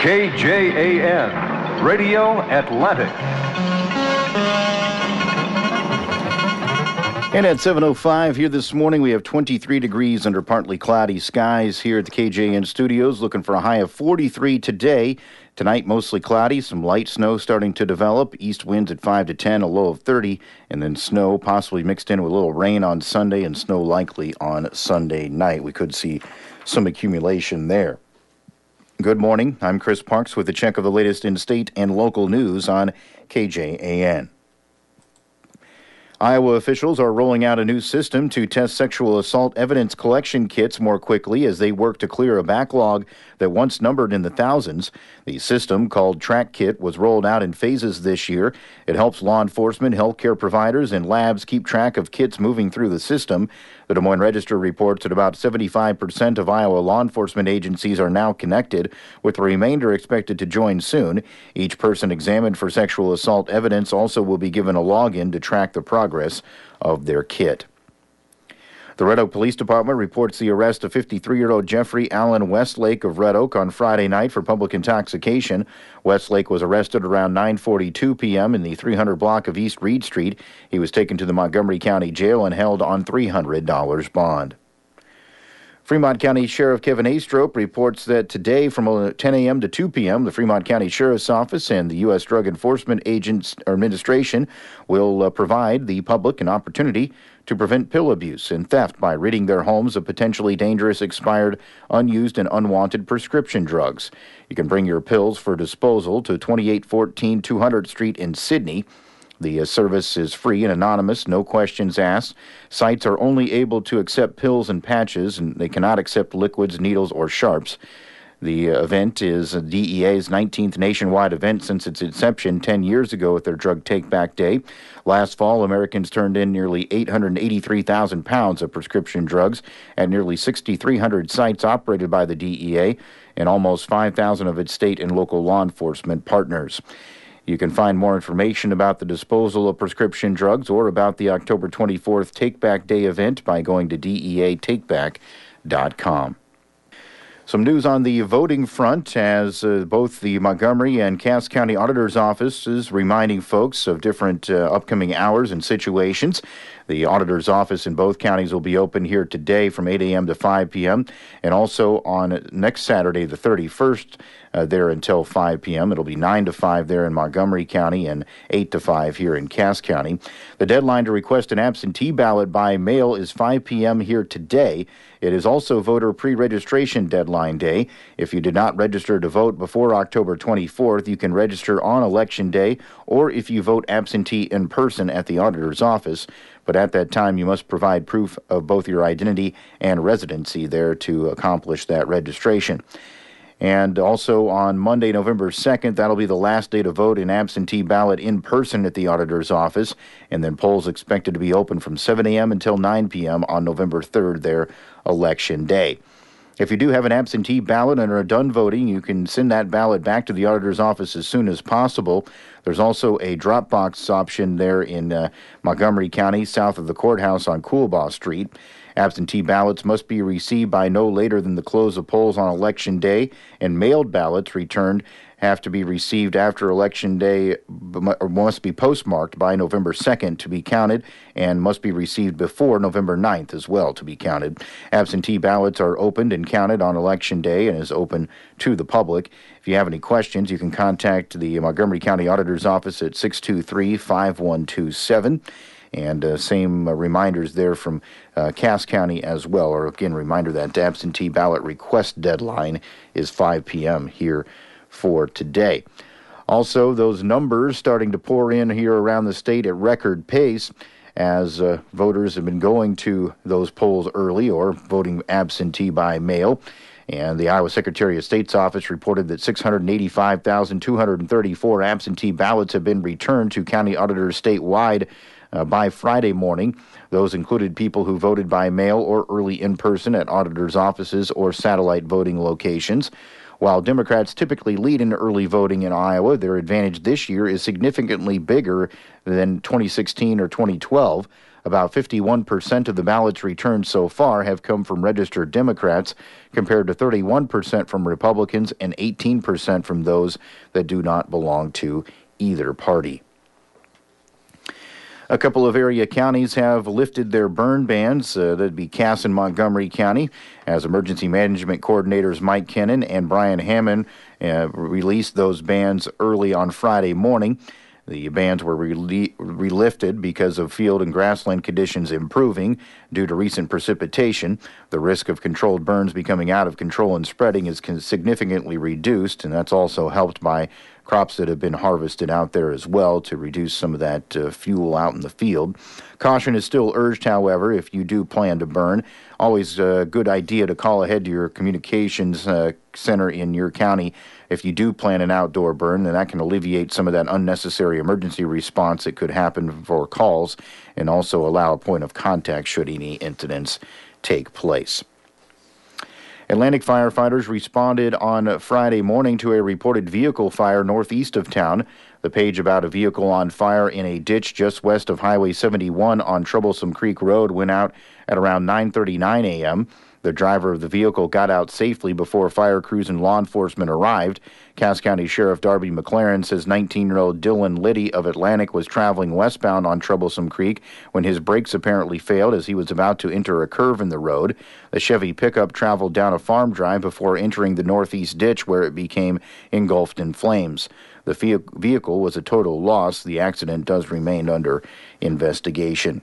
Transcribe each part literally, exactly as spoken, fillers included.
K J A N, Radio Atlantic. And at seven oh five here this morning, we have twenty-three degrees under partly cloudy skies here at the K J A N studios, looking for a high of forty-three today. Tonight, mostly cloudy, some light snow starting to develop, east winds at five to ten, a low of thirty, and then snow possibly mixed in with a little rain on Sunday and snow likely on Sunday night. We could see some accumulation there. Good morning. I'm Chris Parks with a check of the latest in state and local news on K J A N. Iowa officials are rolling out a new system to test sexual assault evidence collection kits more quickly as they work to clear a backlog that once numbered in the thousands. The system, called TrackKit, was rolled out in phases this year. It helps law enforcement, healthcare providers, and labs keep track of kits moving through the system. The Des Moines Register reports that about seventy-five percent of Iowa law enforcement agencies are now connected, with the remainder expected to join soon. Each person examined for sexual assault evidence also will be given a login to track the progress of their kit. The Red Oak Police Department reports the arrest of fifty-three-year-old Jeffrey Allen Westlake of Red Oak on Friday night for public intoxication. Westlake was arrested around nine forty-two p.m. in the three hundred block of East Reed Street. He was taken to the Montgomery County Jail and held on three hundred dollars bond. Fremont County Sheriff Kevin Astrop reports that today from ten a.m. to two p.m., the Fremont County Sheriff's Office and the U S Drug Enforcement Agents Administration will uh, provide the public an opportunity to prevent pill abuse and theft by ridding their homes of potentially dangerous, expired, unused, and unwanted prescription drugs. You can bring your pills for disposal to twenty-eight fourteen two hundredth Street in Sidney. The uh, service is free and anonymous, no questions asked. Sites are only able to accept pills and patches, and they cannot accept liquids, needles, or sharps. The uh, event is D E A's nineteenth nationwide event since its inception ten years ago with their Drug Take-Back Day. Last fall, Americans turned in nearly eight hundred eighty-three thousand pounds of prescription drugs at nearly six thousand three hundred sites operated by the D E A and almost five thousand of its state and local law enforcement partners. You can find more information about the disposal of prescription drugs or about the October twenty-fourth Take-Back Day event by going to D E A takeback dot com. Some news on the voting front as uh, both the Montgomery and Cass County Auditor's offices reminding folks of different uh, upcoming hours and situations. The Auditor's office in both counties will be open here today from eight a.m. to five p.m. and also on next Saturday, the thirty-first, uh, there until five p.m. It'll be nine to five there in Montgomery County and eight to five here in Cass County. The deadline to request an absentee ballot by mail is five p.m. here today. It is also voter pre-registration deadline day. If you did not register to vote before October twenty-fourth, you can register on Election Day, or if you vote absentee in person at the Auditor's office. But at that time, you must provide proof of both your identity and residency there to accomplish that registration. And also on Monday, November second, that'll be the last day to vote in absentee ballot in person at the Auditor's office. And then polls expected to be open from seven a.m. until nine p.m. on November third, there, Election Day. If you do have an absentee ballot and are done voting, you can send that ballot back to the Auditor's office as soon as possible. There's also a drop box option there in uh, Montgomery County, south of the courthouse on Coolbaugh Street. Absentee ballots must be received by no later than the close of polls on Election Day, and mailed ballots returned have to be received after Election Day, or must be postmarked by November second to be counted, and must be received before November ninth as well to be counted. Absentee ballots are opened and counted on Election Day and is open to the public. If you have any questions, you can contact the Montgomery County Auditor's office at six two three, five one two seven. And uh, same uh, reminders there from uh, Cass County as well. Or again, reminder that absentee ballot request deadline is five p.m. here for today. Also, those numbers starting to pour in here around the state at record pace as uh, voters have been going to those polls early or voting absentee by mail. And the Iowa Secretary of State's office reported that six hundred eighty-five thousand two hundred thirty-four absentee ballots have been returned to county auditors statewide uh, by Friday morning. Those included people who voted by mail or early in person at auditors' offices or satellite voting locations. While Democrats typically lead in early voting in Iowa, their advantage this year is significantly bigger than twenty sixteen or twenty twelve. About fifty-one percent of the ballots returned so far have come from registered Democrats, compared to thirty-one percent from Republicans and eighteen percent from those that do not belong to either party. A couple of area counties have lifted their burn bans. Uh, that'd be Cass and Montgomery County, as Emergency Management Coordinators Mike Kennan and Brian Hammond uh, released those bans early on Friday morning. The bans were re- relifted because of field and grassland conditions improving due to recent precipitation. The risk of controlled burns becoming out of control and spreading is significantly reduced, and that's also helped by crops that have been harvested out there as well to reduce some of that uh, fuel out in the field. Caution is still urged, however, if you do plan to burn. Always a good idea to call ahead to your communications uh, center in your county if you do plan an outdoor burn, and that can alleviate some of that unnecessary emergency response that could happen for calls and also allow a point of contact should any incidents take place. Atlantic firefighters responded on Friday morning to a reported vehicle fire northeast of town. The page about a vehicle on fire in a ditch just west of Highway seventy-one on Troublesome Creek Road went out at around nine thirty-nine a.m. The driver of the vehicle got out safely before fire crews and law enforcement arrived. Cass County Sheriff Darby McLaren says nineteen-year-old Dylan Liddy of Atlantic was traveling westbound on Troublesome Creek when his brakes apparently failed as he was about to enter a curve in the road. The Chevy pickup traveled down a farm drive before entering the northeast ditch where it became engulfed in flames. The vehicle was a total loss. The accident does remain under investigation.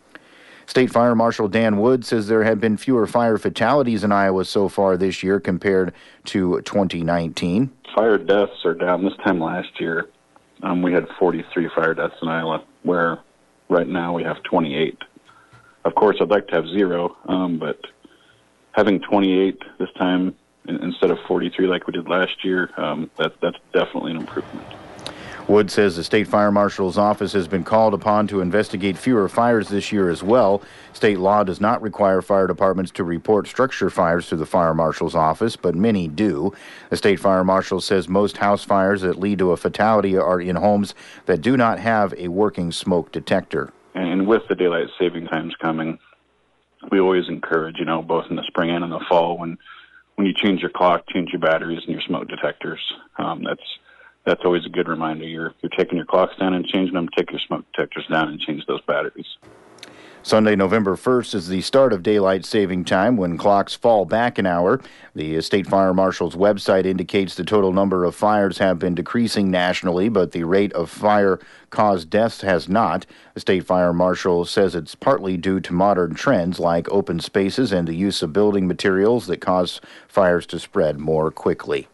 State Fire Marshal Dan Wood says there have been fewer fire fatalities in Iowa so far this year compared to twenty nineteen. Fire deaths are down. This time last year, um, we had forty-three fire deaths in Iowa, where right now we have twenty-eight. Of course, I'd like to have zero, um, but having twenty-eight this time instead of forty-three like we did last year, um, that, that's definitely an improvement. Wood says the State Fire Marshal's office has been called upon to investigate fewer fires this year as well. State law does not require fire departments to report structure fires to the Fire Marshal's office, but many do. The State Fire Marshal says most house fires that lead to a fatality are in homes that do not have a working smoke detector. And with the daylight saving times coming, we always encourage, you know, both in the spring and in the fall, when when you change your clock, change your batteries and your smoke detectors. Um, that's That's always a good reminder. You're you're taking your clocks down and changing them. Take your smoke detectors down and change those batteries. Sunday, November first is the start of daylight saving time when clocks fall back an hour. The State Fire Marshal's website indicates the total number of fires have been decreasing nationally, but the rate of fire-caused deaths has not. The State Fire Marshal says it's partly due to modern trends like open spaces and the use of building materials that cause fires to spread more quickly.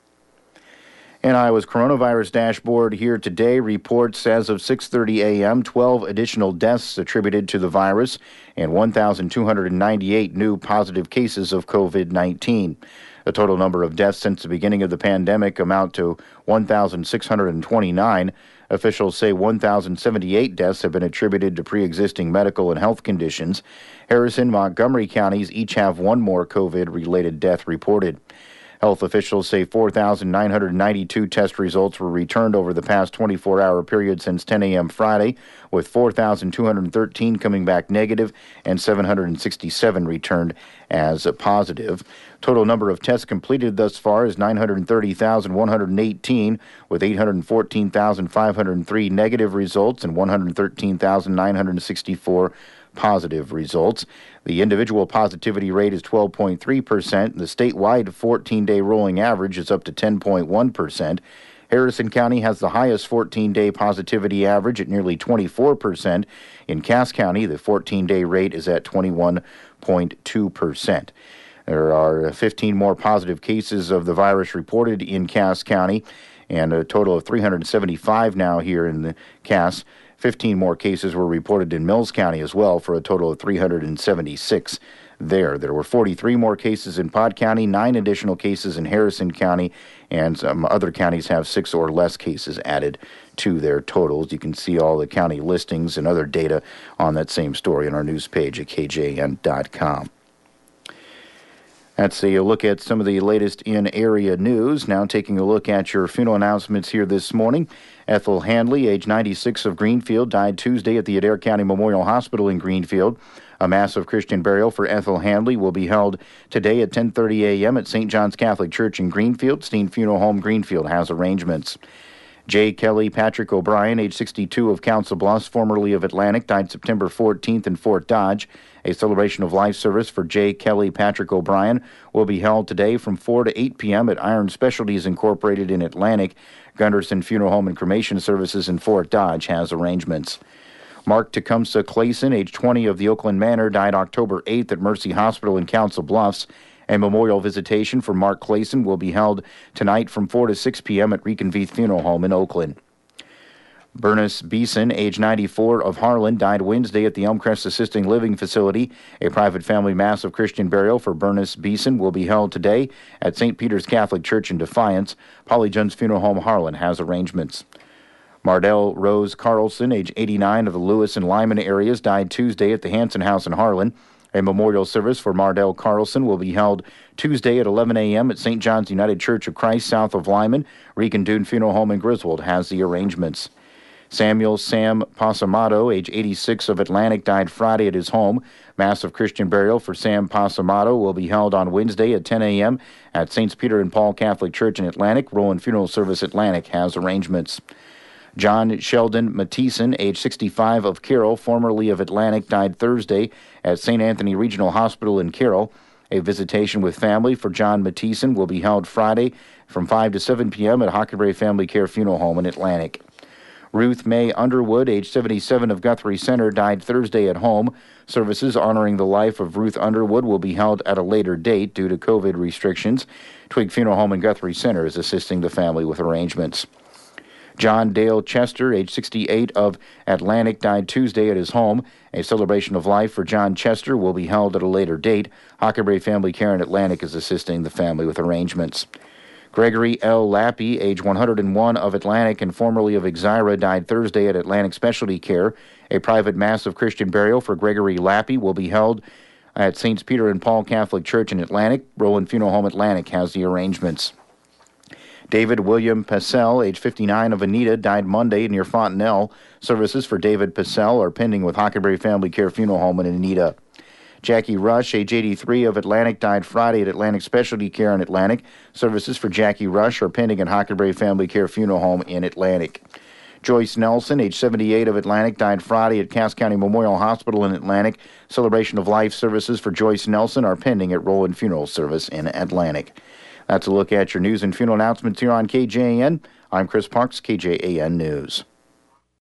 And Iowa's coronavirus dashboard here today reports as of six thirty a.m., twelve additional deaths attributed to the virus and one thousand two hundred ninety-eight new positive cases of covid nineteen. The total number of deaths since the beginning of the pandemic amount to one thousand six hundred twenty-nine. Officials say one thousand seventy-eight deaths have been attributed to pre-existing medical and health conditions. Harrison, Montgomery counties each have one more COVID-related death reported. Health officials say four thousand nine hundred ninety-two test results were returned over the past twenty-four hour period since ten a.m. Friday, with four thousand two hundred thirteen coming back negative and seven hundred sixty-seven returned as positive. Total number of tests completed thus far is nine hundred thirty thousand one hundred eighteen, with eight hundred fourteen thousand five hundred three negative results and one hundred thirteen thousand nine hundred sixty-four positive results. The individual positivity rate is twelve point three percent. The statewide fourteen-day rolling average is up to ten point one percent. Harrison County has the highest fourteen-day positivity average at nearly twenty-four percent. In Cass County, the fourteen-day rate is at twenty-one point two percent. There are fifteen more positive cases of the virus reported in Cass County, and a total of three hundred seventy-five now here in the Cass. fifteen more cases were reported in Mills County as well, for a total of three hundred seventy-six there. There were forty-three more cases in Pod County, nine additional cases in Harrison County, and some other counties have six or less cases added to their totals. You can see all the county listings and other data on that same story on our news page at K J N dot com. That's a look at some of the latest in area news. Now taking a look at your funeral announcements here this morning. Ethel Handley, age ninety-six, of Greenfield, died Tuesday at the Adair County Memorial Hospital in Greenfield. A mass of Christian burial for Ethel Handley will be held today at ten thirty a.m. at Saint John's Catholic Church in Greenfield. Steen Funeral Home Greenfield has arrangements. J. Kelly Patrick O'Brien, age sixty-two, of Council Bluffs, formerly of Atlantic, died September fourteenth in Fort Dodge. A celebration of life service for J. Kelly Patrick O'Brien will be held today from four to eight p.m. at Iron Specialties Incorporated in Atlantic. Gunderson Funeral Home and Cremation Services in Fort Dodge has arrangements. Mark Tecumseh Clayson, age twenty, of the Oakland Manor, died October eighth at Mercy Hospital in Council Bluffs. A memorial visitation for Mark Clayson will be held tonight from four to six p.m. at Reconveith Funeral Home in Oakland. Bernice Beeson, age ninety-four, of Harlan, died Wednesday at the Elmcrest Assisting Living Facility. A private family mass of Christian burial for Bernice Beeson will be held today at Saint Peter's Catholic Church in Defiance. Polly Jones Funeral Home Harlan has arrangements. Mardell Rose Carlson, age eighty-nine, of the Lewis and Lyman areas, died Tuesday at the Hanson House in Harlan. A memorial service for Mardell Carlson will be held Tuesday at eleven a.m. at Saint John's United Church of Christ, south of Lyman. Rican Dune Funeral Home in Griswold has the arrangements. Samuel Sam Pasamato, age eighty-six, of Atlantic, died Friday at his home. Mass of Christian burial for Sam Pasamato will be held on Wednesday at ten a.m. at Saints Peter and Paul Catholic Church in Atlantic. Roland Funeral Service Atlantic has arrangements. John Sheldon Mathieson, age sixty-five, of Carroll, formerly of Atlantic, died Thursday at Saint Anthony Regional Hospital in Carroll. A visitation with family for John Mathieson will be held Friday from five to seven p.m. at Hockenberry Family Care Funeral Home in Atlantic. Ruth May Underwood, age seventy-seven, of Guthrie Center, died Thursday at home. Services honoring the life of Ruth Underwood will be held at a later date due to COVID restrictions. Twig Funeral Home in Guthrie Center is assisting the family with arrangements. John Dale Chester, age sixty-eight, of Atlantic, died Tuesday at his home. A celebration of life for John Chester will be held at a later date. Hockenberry Family Care in Atlantic is assisting the family with arrangements. Gregory L. Lappy, age one hundred one, of Atlantic and formerly of Exira, died Thursday at Atlantic Specialty Care. A private mass of Christian burial for Gregory Lappy will be held at Saints Peter and Paul Catholic Church in Atlantic. Roland Funeral Home Atlantic has the arrangements. David William Passell, age fifty-nine, of Anita, died Monday near Fontenelle. Services for David Passell are pending with Hockenberry Family Care Funeral Home in Anita. Jackie Rush, age eighty-three, of Atlantic, died Friday at Atlantic Specialty Care in Atlantic. Services for Jackie Rush are pending at Hockenberry Family Care Funeral Home in Atlantic. Joyce Nelson, age seventy-eight, of Atlantic, died Friday at Cass County Memorial Hospital in Atlantic. Celebration of life services for Joyce Nelson are pending at Roland Funeral Service in Atlantic. That's a look at your news and funeral announcements here on K J A N. I'm Chris Parks, K J A N News.